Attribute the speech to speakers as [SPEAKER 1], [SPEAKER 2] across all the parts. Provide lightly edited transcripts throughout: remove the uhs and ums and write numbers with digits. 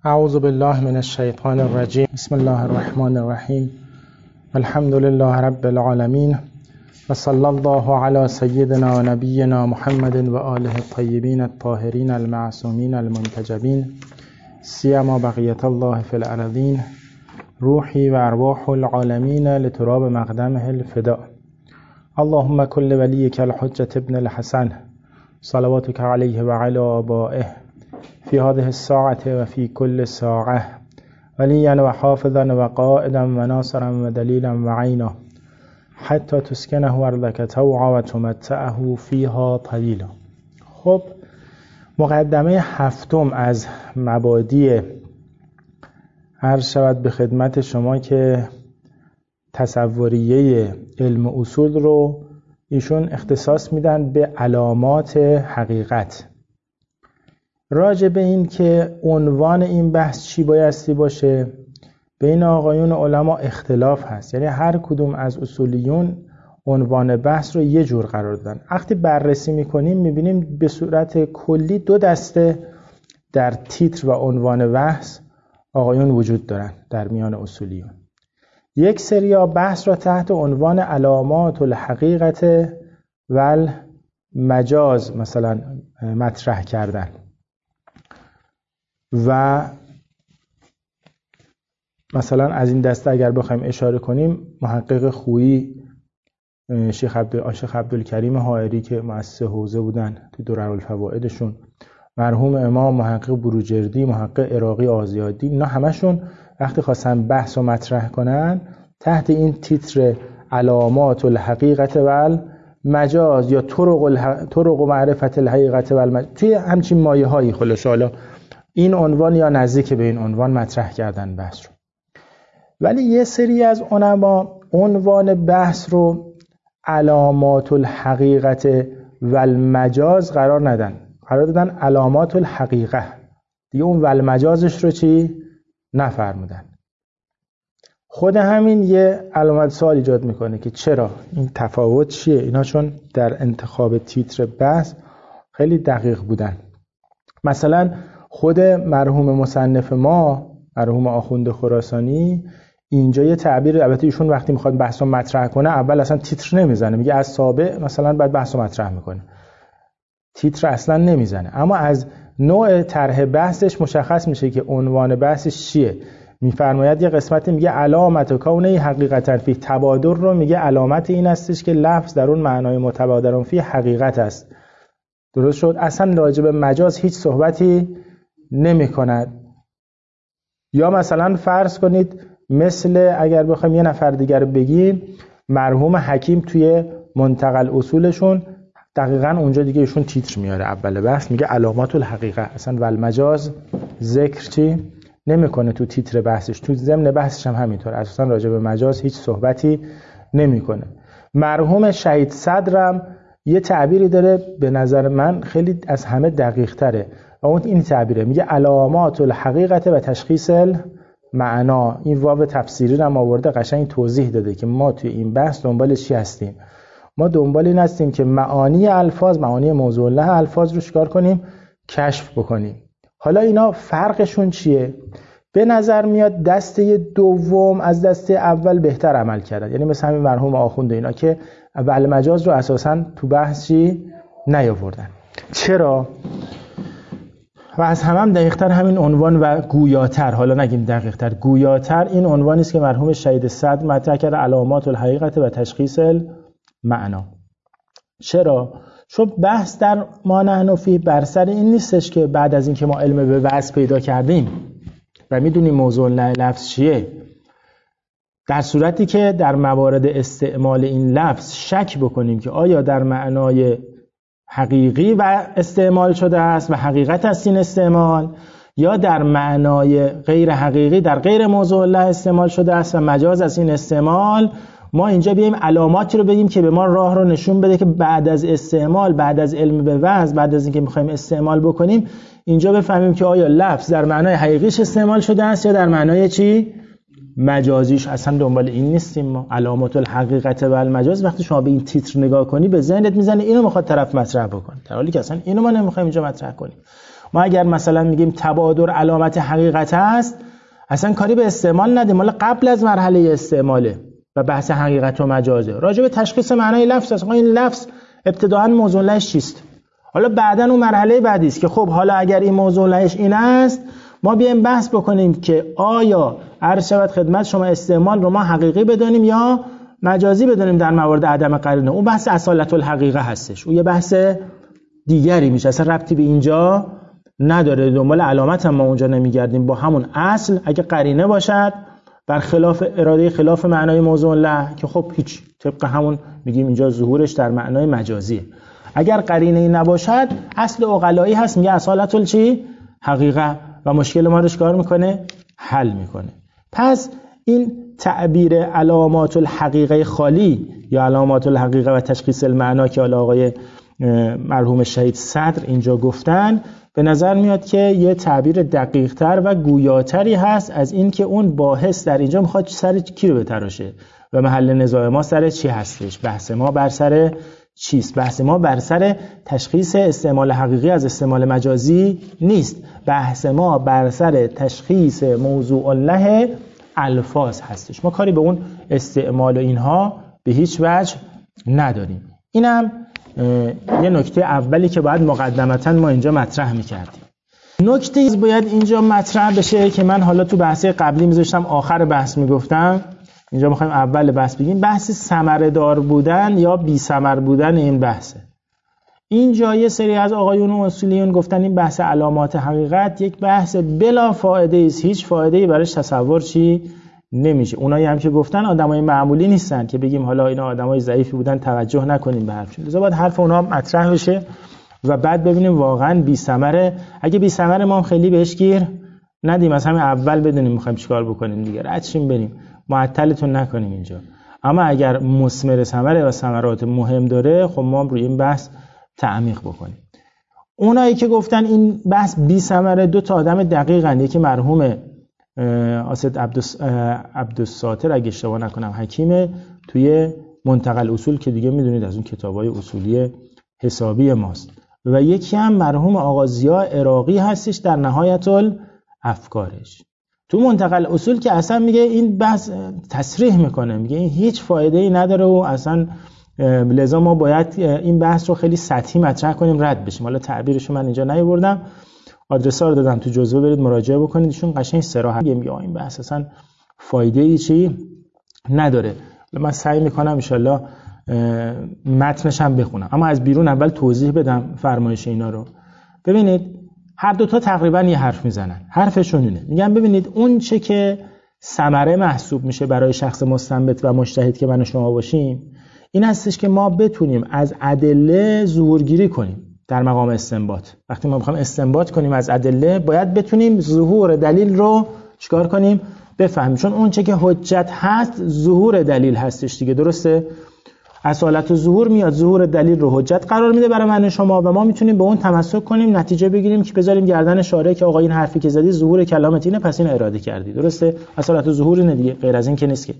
[SPEAKER 1] اعوذ بالله من الشیطان الرجیم. بسم الله الرحمن الرحیم. الحمد لله رب العالمین و صلی الله علی سیدنا و نبینا محمد و آله الطیبین الطاهرین المعصومین المنتجبین سیما بقیت الله فی الارضین روحی و ارواح العالمین لتراب مقدمه الفداء. اللهم كل ولیک الحجة ابن الحسن صلواتك علیه و علی آبائه في هذه الساعة وفي كل ساعة وليا وحافظا وقائدا وناصرا ودليلا وعينا حتى تسكنه أرضك طوعا وتمتعه فيها طويلا. خب مقدمه هفتم از مبادی عرض شود به خدمت شما که تصوریه علم اصول رو ایشون اختصاص میدن به علامات حقیقت. راجع به این که عنوان این بحث چی بایستی باشه بین آقایون علما اختلاف هست، یعنی هر کدوم از اصولیون عنوان بحث رو یه جور قرار دادن. وقتی بررسی میکنیم میبینیم به صورت کلی دو دسته در تیتر و عنوان بحث آقایون وجود دارن در میان اصولیون. یک سری بحث را تحت عنوان علامات الحقیقت و المجاز مثلا مطرح کردن و مثلا از این دسته اگر بخوایم اشاره کنیم محقق خویی شیخ عبدالکریم حائری که مؤسس حوزه بودن تو دررالفوائدشون، مرحوم امام محقق بروجردی، محقق عراقی آزیادی، اینا همشون وقتی خواستن بحث و مطرح کنن تحت این تیتر علامات الحقیقت و المجاز یا طرق معرفت الحقیقت و المجاز توی همچین مایه هایی خلاصه حالا این عنوان یا نزدیک به این عنوان مطرح کردن بحث رو. ولی یه سری از علما عنوان بحث رو علامات الحقیقت و المجاز قرار ندن، قرار دادن علامات الحقیقه. دیگه اون و المجازش رو چی نفرمودن. خود همین یه علامت سوال ایجاد میکنه که چرا این تفاوت چیه اینا، چون در انتخاب تیتر بحث خیلی دقیق بودن. مثلا خود مرحوم مصنف ما مرحوم آخوند خراسانی اینجا یه تعبیر، البته ایشون وقتی میخواد بحث رو مطرح کنه اول اصلا تیتر نمیزنه، میگه از سابع مثلا بعد بحث رو مطرح میکنه، تیتر اصلا نمیزنه، اما از نوع طرح بحثش مشخص میشه که عنوان بحثش چیه. میفرماید یه قسمتی میگه علامت کونه حقیقتا فی، تبادر رو میگه علامت این هستش که لفظ در اون معنای متبادر فی حقیقت است. درست شد؟ اصلا راجع به مجاز هیچ صحبتی نمی کند. یا مثلا فرض کنید مثل اگر بخوایم یه نفر دیگر رو بگیم، مرحوم حکیم توی منتقل اصولشون دقیقاً اونجا دیگه ایشون تیتر میاره اول بحث، میگه علامات الحقیقه، اصلا و المجاز ذکر چی نمیکنه تو تیتر بحثش، تو ضمن بحثش هم همینطور اساسا راجع به مجاز هیچ صحبتی نمیکنه. مرحوم شهید صدرم یه تعبیری داره به نظر من خیلی از همه دقیق تره و اون این تعبیره، میگه علامات الحقیقت و تشخیص المعنا. این واو تفسیری رو هم آورده قشنگ توضیح داده که ما توی این بحث دنبال چی هستیم. ما دنبال این هستیم که معانی الفاظ، معانی موضوع له الفاظ رو چیکار کنیم؟ کشف بکنیم. حالا اینا فرقشون چیه؟ به نظر میاد دسته دوم از دسته اول بهتر عمل کردن، یعنی مثل همین مرحوم آخوند اینا که اول مجاز رو اساساً تو بحث چی نیاوردن. چرا؟ و از هم دقیق‌تر همین عنوان و گویاتر، حالا نگیم دقیق‌تر، گویاتر این عنوانی است که مرحوم شهید صدر مطرح کرده، علامات الحقیقت و تشخیص المعنا. چرا؟ چون بحث در ما نحن فی بر سر این نیستش که بعد از اینکه ما علم به وضع پیدا کردیم و میدونیم موضوع لفظ چیه، در صورتی که در موارد استعمال این لفظ شک بکنیم که آیا در معنای حقیقی و استعمال شده است و حقیقت است این استعمال، یا در معنای غیر حقیقی در غیر موضوع له استعمال شده است و مجاز است این استعمال، ما اینجا بیایم علاماتی رو بگیم که به ما راه رو نشون بده که بعد از استعمال، بعد از علم به وضع، بعد از اینکه میخوایم استعمال بکنیم اینجا بفهمیم که آیا لفظ در معنای حقیقیش استعمال شده است یا در معنای چی؟ مجازیش. اصلا دنبال این نیستیم ما. علامات الحقیقت و المجاز وقتی شما به این تیتر نگاه کنی به ذهنت میزنه اینو میخواد طرف مطرح بکنه، در حالی که اصلا اینو ما نمیخوایم اینجا مطرح کنیم. ما اگر مثلا میگیم تبادر علامت حقیقت است، اصلا کاری به استعمال ندیم، مال قبل از مرحله استعماله و بحث حقیقت و مجازه. راجع به تشخیص معنای لفظ است. این لفظ ابتداءً موضوع لهش چیست؟ حالا بعداً اون مرحله بعدی است که خب حالا اگر این موضوع لهش این است، ما بیایم بحث بکنیم که آیا عرض شود خدمت شما استعمال رو ما حقیقی بدونیم یا مجازی بدونیم در موارد عدم قرینه. اون بحث اصالت الحقیقه هستش، اون یه بحث دیگری میشه، اصلا ربطی به اینجا نداره. دنبال علامت هم ما اونجا نمیگردیم، با همون اصل اگه قرینه باشد بر خلاف اراده، خلاف معنای موضوع له، که خب هیچ، طبق همون میگیم اینجا ظهورش در معنای مجازیه. اگر قرینه ای نباشد اصل عقلایی هست، میگه اصالت چی؟ حقیقه، و مشکل ما رو چیکار میکنه؟ حل میکنه. پس این تعبیر علامات الحقیقه خالی یا علامات الحقیقه و تشخیص المعنا که آقای مرحوم شهید صدر اینجا گفتن، به نظر میاد که یه تعبیر دقیق تر و گویاتری هست از این که اون باحث در اینجا میخواد سر کی رو بتراشه و محل نزاع ما سر چی هستش. بحث ما بر سر چیست؟ بحث ما بر سر تشخیص استعمال حقیقی از استعمال مجازی نیست، بحث ما بر سر تشخیص موضوع له الفاظ هستش. ما کاری به اون استعمال و اینها به هیچ وجه نداریم. اینم یه نکته اولی که باید مقدمتاً ما اینجا مطرح میکردیم. نکته باید اینجا مطرح بشه که من حالا تو بحث قبلی میذاشتم آخر بحث میگفتم، اینجا میخوایم اول بحث بگیم. بحث ثمره دار بودن یا بی ثمر بودن این بحثه. اینجا یه سری از آقایون و اصولیون گفتن این بحث علامات حقیقت یک بحث بلا فایده است، هیچ فایده‌ای براش تصور چی نمیشه. اونایی هم که گفتن آدمای معمولی نیستن که بگیم حالا اینا آدمای ضعیفی بودن توجه نکنیم به حرفشون. لذا باید حرف اونها مطرح بشه و بعد ببینیم واقعا بی ثمره. اگه بی ثمره ما هم خیلی بهش گیر ندیم، از همین اول بدونیم میخوایم چیکار بکنیم دیگه، ردشیم بریم، معطلتون نکنیم اینجا. اما اگر مثمر ثمره و ثمرات مهم داره، خب ما روی این بحث تعمیق بکنیم. اونایی که گفتن این بحث بی ثمره دو تا آدم دقیقاً، یکی مرحوم اسد عبدالساتر اگه اشتباه نکنم حکیمه توی منتقل اصول که دیگه میدونید از اون کتابای اصولی حسابی ماست، و یکی هم مرحوم آقا ضیا عراقی هستش در نهایت الافکارش. تو منتقل اصول که اصلا میگه این بحث تصریح میکنه، میگه این هیچ فایده ای نداره و اصلا لذا ما باید این بحث رو خیلی سطحی مطرح کنیم، رد بشیم. حالا تعبیرشو من اینجا نیاوردم، آدرس‌ها رو دادم تو جزوه، برید مراجعه بکنید، ایشون قشنگ صراحت میگه این بحث اصلا فایده ای چی نداره. من سعی میکنم ان شاءالله متنش هم بخونم، اما از بیرون اول توضیح بدم فرمایش اینا رو. ببینید هر دوتا تقریبا یه حرف میزنن، حرفشون اینه، میگن ببینید اون چه که ثمره محسوب میشه برای شخص مستنبط و مجتهد که من و شما باشیم، این هستش که ما بتونیم از ادله ظهورگیری کنیم در مقام استنباط. وقتی ما میخوایم استنباط کنیم از ادله، باید بتونیم ظهور دلیل رو چیکار کنیم؟ بفهمیم. چون اون چه که حجت هست ظهور دلیل هستش دیگه، درسته؟ اصالت و ظهور میاد، ظهور دلیل رو حجت قرار میده برای من و شما و ما میتونیم به اون تمسک کنیم، نتیجه بگیریم که بذاریم گردن شارع که آقا این حرفی که زدی ظهور کلامت اینه، پس این اراده کردی، درسته؟ اصالت و ظهور اینه دیگه، غیر از این که نیست که.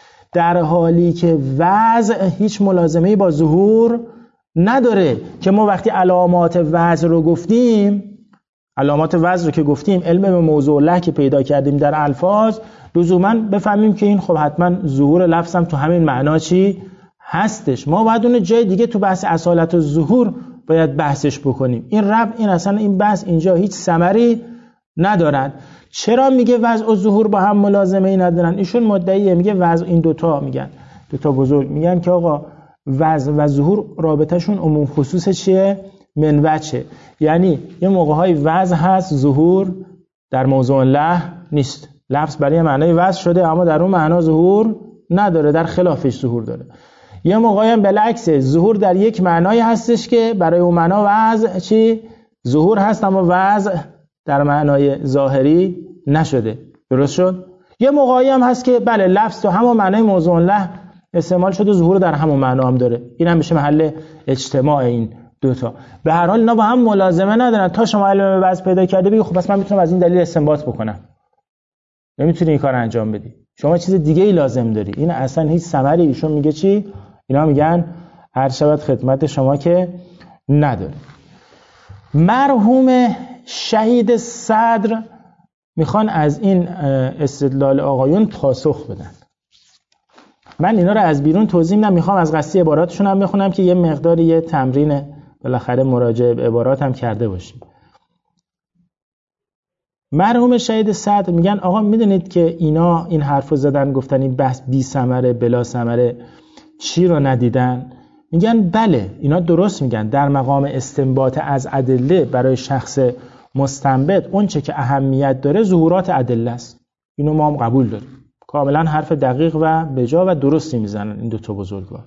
[SPEAKER 1] در حالی که وضع هیچ ملازمه‌ای با ظهور نداره که ما وقتی علامات وضع رو گفتیم، علامات وضع رو که گفتیم، علم به موضوع له که پیدا کردیم در الفاظ، لزوما بفهمیم که این خب حتما ظهور لفظم تو همین معنا چی هستش. ما باید اون جای دیگه تو بحث اصالت و ظهور باید بحثش بکنیم. این اصلا این بحث اینجا هیچ ثمری ندارد. چرا میگه وضع و ظهور با هم ملازمه ای ندارن؟ ایشون مدعیه، میگه وضع، این دوتا میگن، دوتا بزرگ میگن که آقا وضع و ظهور رابطهشون عموم خصوص چیه؟ من وجه. یعنی یه موقع‌های وضع هست، ظهور در موضوع له نیست. لفظ برای معنای وضع شده اما در اون معنا ظهور نداره، در خلافش ظهور داره. یه موقعی هم بالعکس، ظهور در یک معنای هستش که برای اون معنا وضع چی؟ ظهور هست اما وضع در معنای ظاهری نشده. درست شد؟ یه موقعی هم هست که بله لفظ تو همون معنای موضوع له استعمال شده، ظهور در همون معنا هم داره. این هم میشه محل اجتماع این دوتا. به هر حال اینا با هم ملازمه ندارن. تا شما علم وضع پیدا کرده بگی خب پس من میتونم از این دلیل استنباط بکنم، نمیتونی این کار انجام بدی، شما چیز دیگه ای لازم داری. این اصلا هیچ ثمری، ایشون میگه چی؟ اینا میگن هر شبت خدمت شما که نداره. مرحوم شهید صدر میخوان از این استدلال آقایون پاسخ بدن. من اینا رو از بیرون توضیح میدم، میخوام از قصه عباراتشون هم بخونم که یه مقداری یه تمرین بالاخره مراجعه به عبارات هم کرده باشیم. مرحوم شهید صدر میگن آقا میدونید که اینا این حرفو زدن، گفتن این بحث بی ثمره بلا ثمره، چی رو ندیدن؟ میگن بله اینا درست میگن، در مقام استنباط از ادله برای شخص مستنبط اون چه که اهمیت داره ظهورات ادله است. اینو ما هم قبول داریم، کاملا حرف دقیق و بجا و درستی میزنن این دو تا بزرگوار.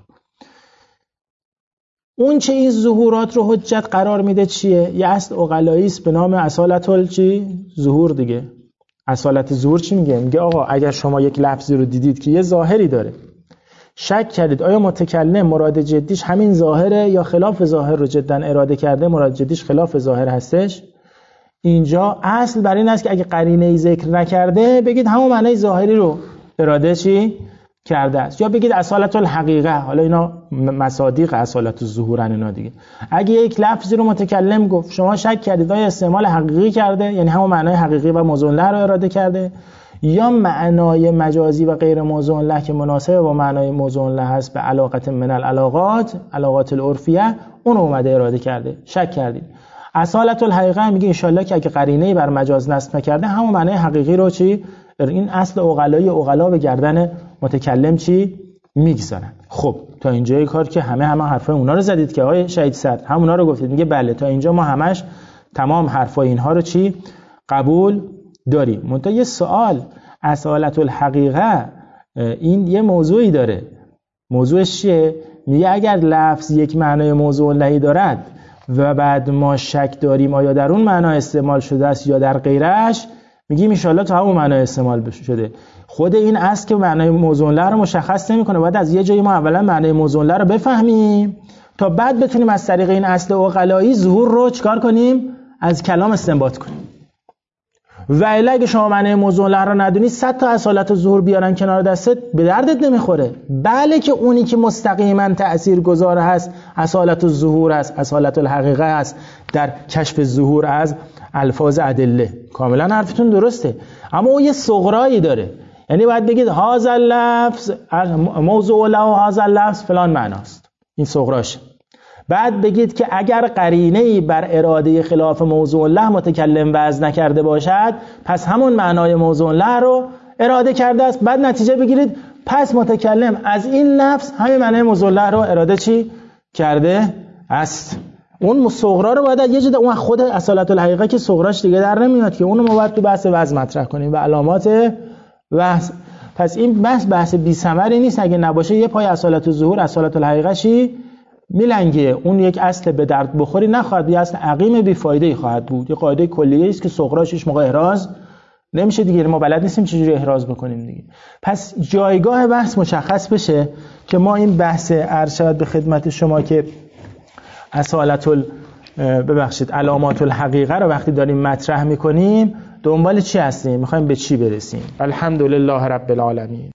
[SPEAKER 1] اون چه این ظهورات رو حجت قرار میده چیه؟ یه اصل عقلایی است به نام اصالت ظهور دیگه. اصالت ظهور چی میگه؟ میگه آقا اگر شما یک لفظی رو دیدید که یه ظاهری داره، شک کردید آیا متکلم مراد جدیش همین ظاهره یا خلاف ظاهر رو جدا اراده کرده، مراد جدیش خلاف ظاهر هستش، اینجا اصل بر این است که اگه قرینه‌ای ذکر نکرده بگید همون معنی ظاهری رو اراده چی کرده است، یا بگید اصالت الحقیقه. حالا اینا مصادیق اصالت الظهورن اینا دیگه. اگه یک لفظی رو متکلم گفت شما شک کردید آیا استعمال حقیقی کرده، یعنی همون معنای حقیقی و موضوع له رو اراده کرده، یا معنای مجازی و غیر موضوع له که مناسب با معنای موضوع له هست به علاقت من العلاقات، علاقات العرفیه، اون رو اومده اراده کرده، شک کردید. اصالت الحقیقه میگه ان شاءالله که اگه قرینه‌ای بر مجاز نصب نکرده همون معنای حقیقی رو چی؟ این اصل عقلا به گردن متکلم چی میگذارن. خب تا اینجای کار که همه حرفای اونا رو زدید که آقای شهید صدر همونا رو گفتید. میگه بله تا اینجا ما همش تمام حرفای اینها رو چی قبول داریم. منتها یه سوال، اصالت الحقیقه این یه موضوعی داره، موضوعش چیه؟ میگه اگر لفظ یک معنای موضوع لهی دارد و بعد ما شک داریم آیا در اون معنا استعمال شده است یا در غیرش، میگیم ان شاءالله تا همون معنا استعمال شده. خود این اصل که معنای موضوع له رو مشخص نمیکنه، باید از یه جایی ما اولا معنای موضوع له رو بفهمیم تا بعد بتونیم از طریق این اصل عقلایی ظهور رو چیکار کنیم؟ از کلام استنباط کنیم. و الا اگه شما معنای موضوع له رو ندونی 100 تا اصالت ظهور بیارن کنار دستت به دردت نمیخوره. بله که اونی که مستقیما تاثیرگذار هست اصالت الظهور است، اصالت الحقیقه است در کشف ظهور از الفاظ ادله. کاملا حرفتون درسته، اما اون یه صغرایی داره، یعنی باید بگید هذا اللفظ موضوع له و هذا اللفظ فلان معناست، این صغراشه. بعد بگید که اگر قرینه‌ای بر اراده خلاف موضوع له متکلم وضع نکرده باشد پس همون معنای موضوع له رو اراده کرده است. بعد نتیجه بگیرید پس متکلم از این لفظ همین معنای موضوع له رو اراده چی کرده است. اون صغرا رو باید یه جدا، اون خود اصالت الحقیقه که صغراش دیگه در نمیاد که اونو ما باید تو بحث وضع مطرح کنیم و علامات وضع. پس این بحث بی ثمری نیست اگه نباشه یه پای اصالت الظهور اصالت الحقیقه چی میلنگه، اون یک اصل به درد بخوری نخواهد، یه اصل عقیم بی فایده خواهد بود. یه قاعده کلیه است که صغراش هیچ موقع احراز نمیشه دیگه، ما بلد نیستیم چجوری احراز بکنیم دیگه. پس جایگاه بحث مشخص بشه که ما این بحث ارشد به خدمت شما که علامات الحقیقه رو وقتی داریم مطرح میکنیم دنبال چی هستیم، میخوایم به چی برسیم. الحمدلله رب العالمین.